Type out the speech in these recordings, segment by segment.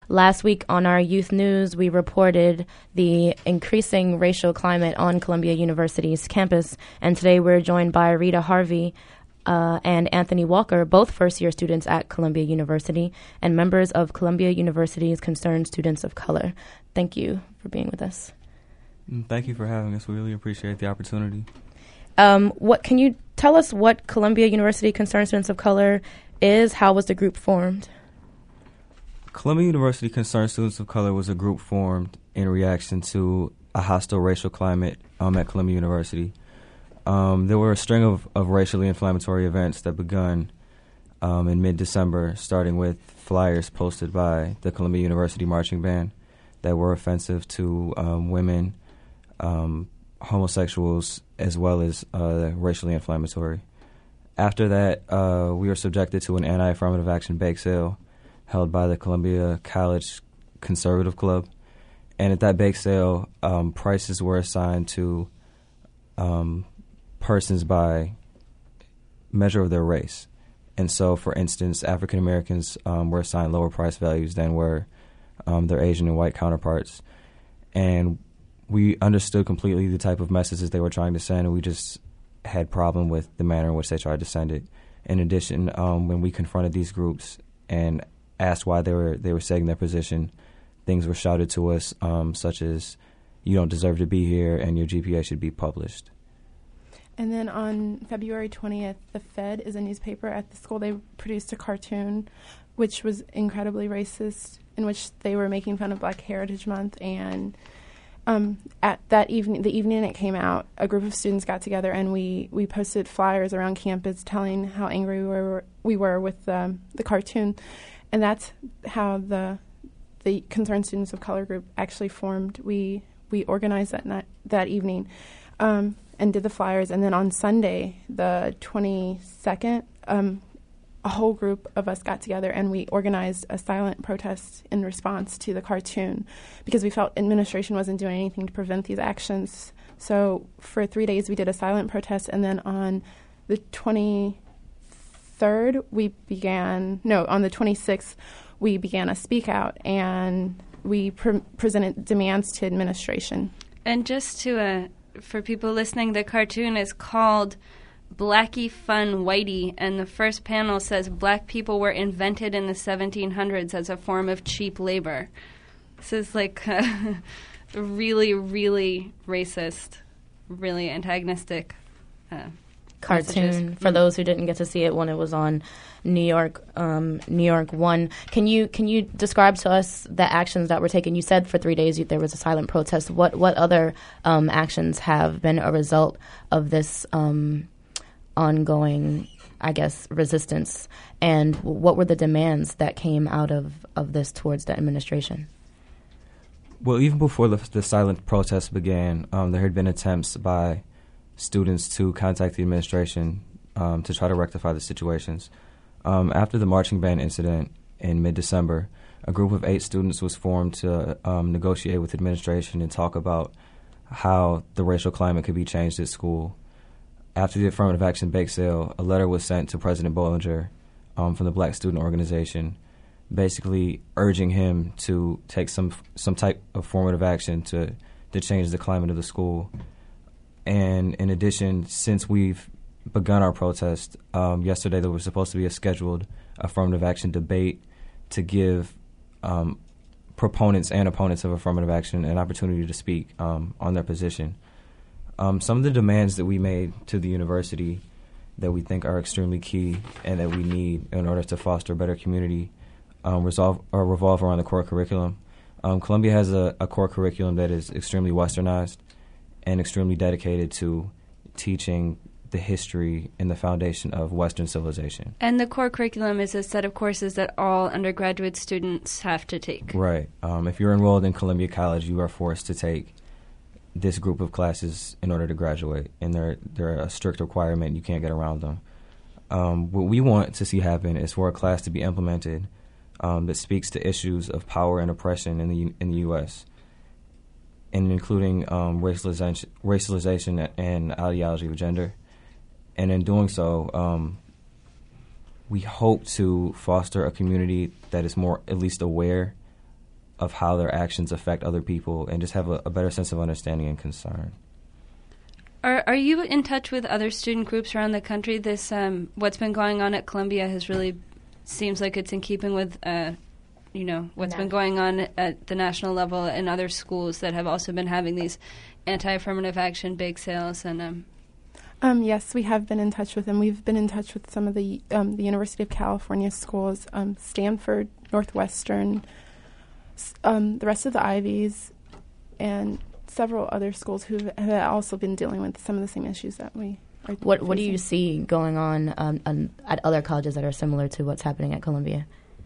Last week on our youth news, we reported the increasing racial climate on Columbia University's campus, and today we're joined by Rita Harvey and Anthony Walker, both first-year students at Columbia University and members of Columbia University's Concerned Students of Color. Thank you for being with us. Thank you for having us. We really appreciate the opportunity. What can you tell us what Columbia University Concerned Students of Color is? How was the group formed? Columbia University Concerned Students of Color was a group formed in reaction to a hostile racial climate at Columbia University. There were a string of racially inflammatory events that begun in mid-December, starting with flyers posted by the Columbia University Marching Band that were offensive to women, homosexuals, as well as racially inflammatory. After that, we were subjected to an anti-affirmative action bake sale held by the Columbia College Conservative Club. And at that bake sale, prices were assigned to persons by measure of their race. And so, for instance, African Americans were assigned lower price values than were their Asian and white counterparts. And we understood completely the type of messages they were trying to send, and we just had problem with the manner in which they tried to send it. In addition, when we confronted these groups and asked why they were saying their position, things were shouted to us, such as, "You don't deserve to be here, and your GPA should be published." And then on February 20th, The Fed is a newspaper at the school. They produced a cartoon which was incredibly racist, in which they were making fun of Black Heritage Month. And at that evening, the evening it came out, a group of students got together and we posted flyers around campus telling how angry we were with the cartoon. And that's how the Concerned Students of Color group actually formed. We organized that evening and did the flyers. And then on Sunday, the 22nd, a whole group of us got together and we organized a silent protest in response to the cartoon because we felt administration wasn't doing anything to prevent these actions. So for 3 days, we did a silent protest. And then on the 23rd, on the 26th, we began a speak out and we presented demands to administration. And just to, for people listening, the cartoon is called Blackie Fun Whitey, and the first panel says black people were invented in the 1700s as a form of cheap labor. This is like really, really racist, really antagonistic cartoon messages. For those who didn't get to see it when it was on New York 1. Can you describe to us the actions that were taken? You said for 3 days there was a silent protest. What other actions have been a result of this ongoing, I guess, resistance? And what were the demands that came out of this towards the administration? Well, even before the silent protest began, there had been attempts by students to contact the administration to try to rectify the situations. After the marching band incident in mid-December, a group of 8 students was formed to negotiate with administration and talk about how the racial climate could be changed at school. After the affirmative action bake sale, a letter was sent to President Bollinger from the Black Student Organization, basically urging him to take some type of formative action to change the climate of the school. And in addition, since we've begun our protest, yesterday there was supposed to be a scheduled affirmative action debate to give proponents and opponents of affirmative action an opportunity to speak on their position. Some of the demands that we made to the university that we think are extremely key and that we need in order to foster a better community revolve around the core curriculum. Columbia has a core curriculum that is extremely westernized and extremely dedicated to teaching the history and the foundation of Western civilization. And the core curriculum is a set of courses that all undergraduate students have to take. Right. If you're enrolled in Columbia College, you are forced to take this group of classes in order to graduate, and they're a strict requirement. You can't get around them. What we want to see happen is for a class to be implemented that speaks to issues of power and oppression in the U.S., and including racialization and ideology of gender. And in doing so, we hope to foster a community that is more at least aware of how their actions affect other people and just have a better sense of understanding and concern. Are you in touch with other student groups around the country? This what's been going on at Columbia has really seems like it's in keeping with what's been going on at the national level and other schools that have also been having these anti-affirmative action bake sales and. Yes, we have been in touch with them. We've been in touch with some of the University of California schools, Stanford, Northwestern, the rest of the Ivies, and several other schools who have also been dealing with some of the same issues that we are What do facing. you see going on at other colleges that are similar to what's happening at Columbia?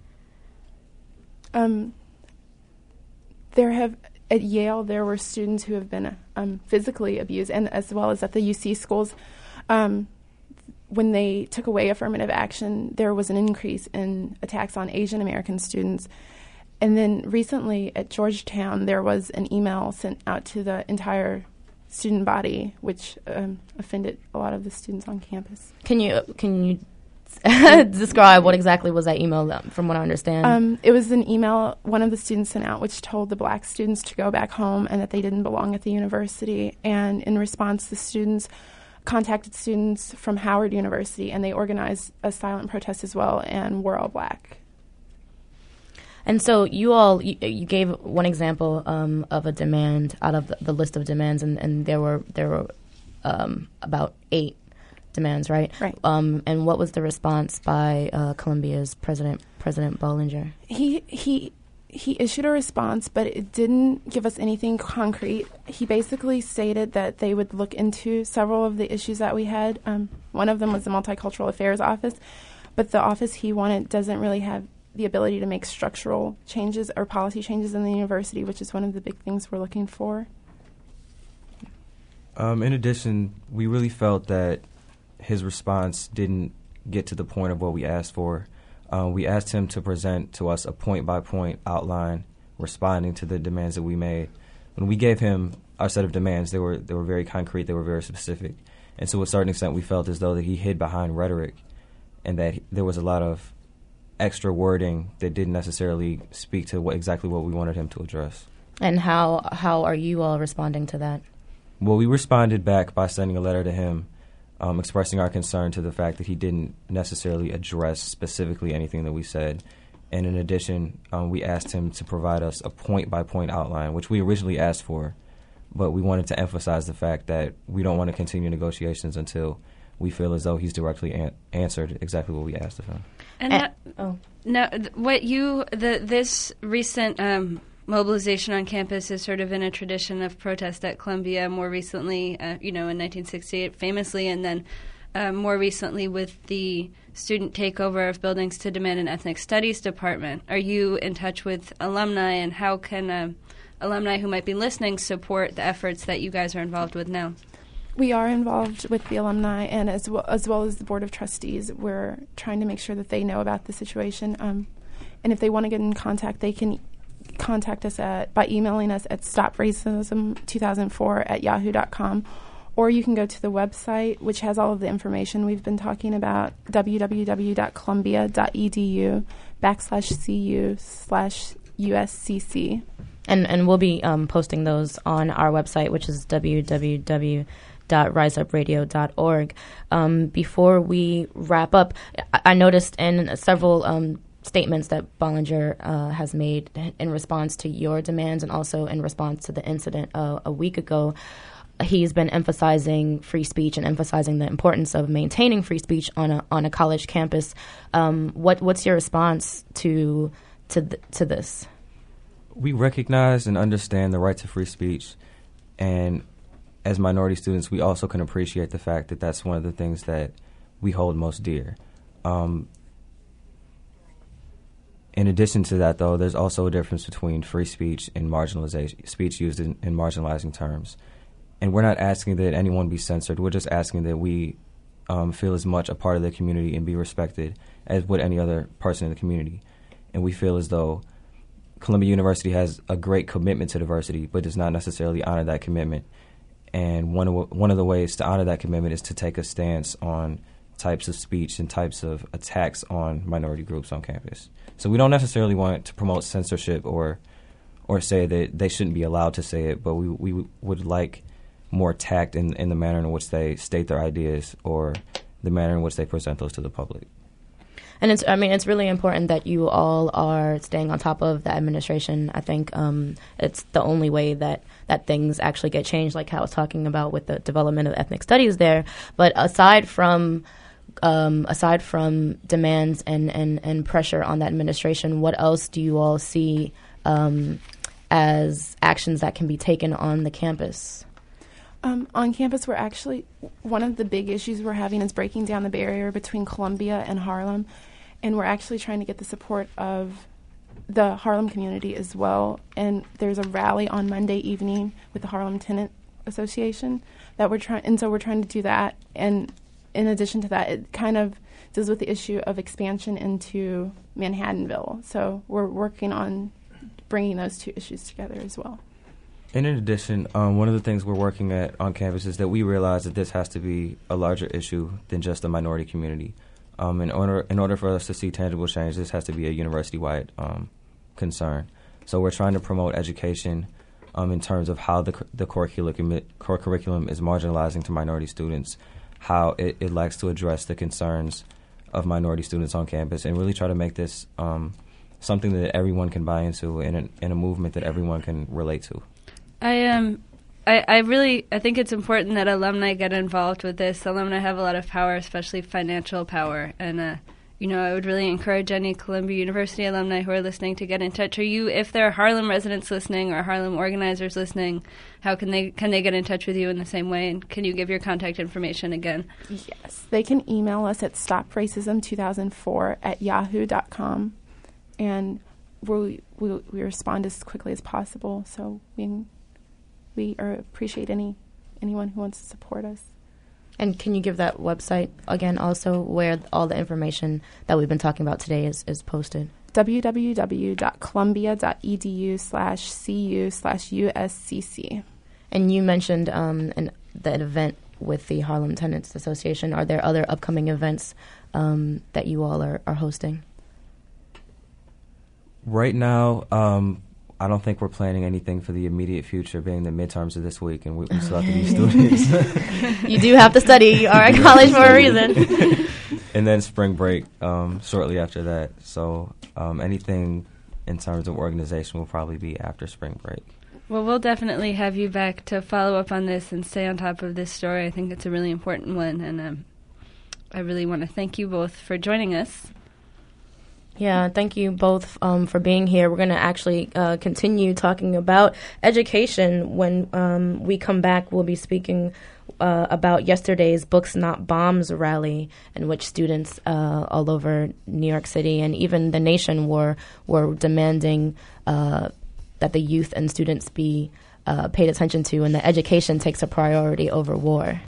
At Yale, there were students who have been physically abused, and as well as at the UC schools. When they took away affirmative action, there was an increase in attacks on Asian American students. And then recently at Georgetown, there was an email sent out to the entire student body, which offended a lot of the students on campus. Can you describe what exactly was that email, from what I understand? It was an email one of the students sent out which told the black students to go back home and that they didn't belong at the university. And in response, the students contacted students from Howard University, and they organized a silent protest as well, and we're all black. And so you gave one example of a demand out of the list of demands, and there were about 8 demands, right? Right. And what was the response by Columbia's President Bollinger? He issued a response, but it didn't give us anything concrete. He basically stated that they would look into several of the issues that we had. One of them was the Multicultural Affairs Office, but the office he wanted doesn't really have the ability to make structural changes or policy changes in the university, which is one of the big things we're looking for. In addition, we really felt that his response didn't get to the point of what we asked for. We asked him to present to us a point-by-point outline responding to the demands that we made. When we gave him our set of demands, they were very concrete, they were very specific. And so to a certain extent, we felt as though that he hid behind rhetoric and that there was a lot of extra wording that didn't necessarily speak to exactly what we wanted him to address. And how are you all responding to that? Well, we responded back by sending a letter to him expressing our concern to the fact that he didn't necessarily address specifically anything that we said. And in addition, we asked him to provide us a point-by-point outline, which we originally asked for, but we wanted to emphasize the fact that we don't want to continue negotiations until we feel as though he's directly answered exactly what we asked of him. This recent mobilization on campus is sort of in a tradition of protest at Columbia. More recently, in 1968, famously, and then more recently with the student takeover of buildings to demand an ethnic studies department. Are you in touch with alumni, and how can alumni who might be listening support the efforts that you guys are involved with now? We are involved with the alumni, and as well as the Board of Trustees. We're trying to make sure that they know about the situation. And if they want to get in contact, they can contact us by emailing us at stopracism2004@yahoo.com. Or you can go to the website, which has all of the information we've been talking about, www.columbia.edu/cu/USCC. And we'll be posting those on our website, which is www.riseupradio.org. Before we wrap up, I noticed in several statements that Bollinger has made in response to your demands and also in response to the incident a week ago, he's been emphasizing free speech and emphasizing the importance of maintaining free speech on a college campus. What's your response to this? We recognize and understand the right to free speech, and as minority students, we also can appreciate the fact that that's one of the things that we hold most dear. In addition to that, though, there's also a difference between free speech and marginalization, speech used in marginalizing terms. And we're not asking that anyone be censored. We're just asking that we feel as much a part of the community and be respected as would any other person in the community. And we feel as though Columbia University has a great commitment to diversity, but does not necessarily honor that commitment. And one of the ways to honor that commitment is to take a stance on types of speech and types of attacks on minority groups on campus. So we don't necessarily want to promote censorship or or say that they shouldn't be allowed to say it, but we would like more tact in the manner in which they state their ideas or the manner in which they present those to the public. And it's really important that you all are staying on top of the administration. I think it's the only way that things actually get changed, like how I was talking about with the development of ethnic studies there. But aside from demands and pressure on the administration, what else do you all see as actions that can be taken on the campus? On campus, we're actually, one of the big issues we're having is breaking down the barrier between Columbia and Harlem. And we're actually trying to get the support of the Harlem community as well. And there's a rally on Monday evening with the Harlem Tenant Association that we're trying, and so we're trying to do that. And in addition to that, it kind of deals with the issue of expansion into Manhattanville. So we're working on bringing those two issues together as well. And in addition, one of the things we're working at on campus is that we realize that this has to be a larger issue than just the minority community. In order for us to see tangible change, this has to be a university-wide concern. So we're trying to promote education in terms of how the core curriculum is marginalizing to minority students, how it likes to address the concerns of minority students on campus, and really try to make this something that everyone can buy into and a movement that everyone can relate to. I think it's important that alumni get involved with this. Alumni have a lot of power, especially financial power. And, I would really encourage any Columbia University alumni who are listening to get in touch. If there are Harlem residents listening or Harlem organizers listening, how can they get in touch with you in the same way? And can you give your contact information again? Yes. They can email us at stopracism2004@yahoo.com. And we respond as quickly as possible. So we appreciate anyone who wants to support us. And can you give that website again also where all the information that we've been talking about today is posted? www.columbia.edu/cu/USCC. And you mentioned the event with the Harlem Tenants Association. Are there other upcoming events that you all are hosting? Right now, I don't think we're planning anything for the immediate future, being the midterms of this week, and we still have to be students. You do have to study. You are at college for a reason. And then spring break shortly after that. So anything in terms of organization will probably be after spring break. Well, we'll definitely have you back to follow up on this and stay on top of this story. I think it's a really important one, and I really want to thank you both for joining us. Yeah, thank you both for being here. We're going to actually continue talking about education. When we come back, we'll be speaking about yesterday's Books Not Bombs rally, in which students all over New York City and even the nation were demanding that the youth and students be paid attention to and that education takes a priority over war.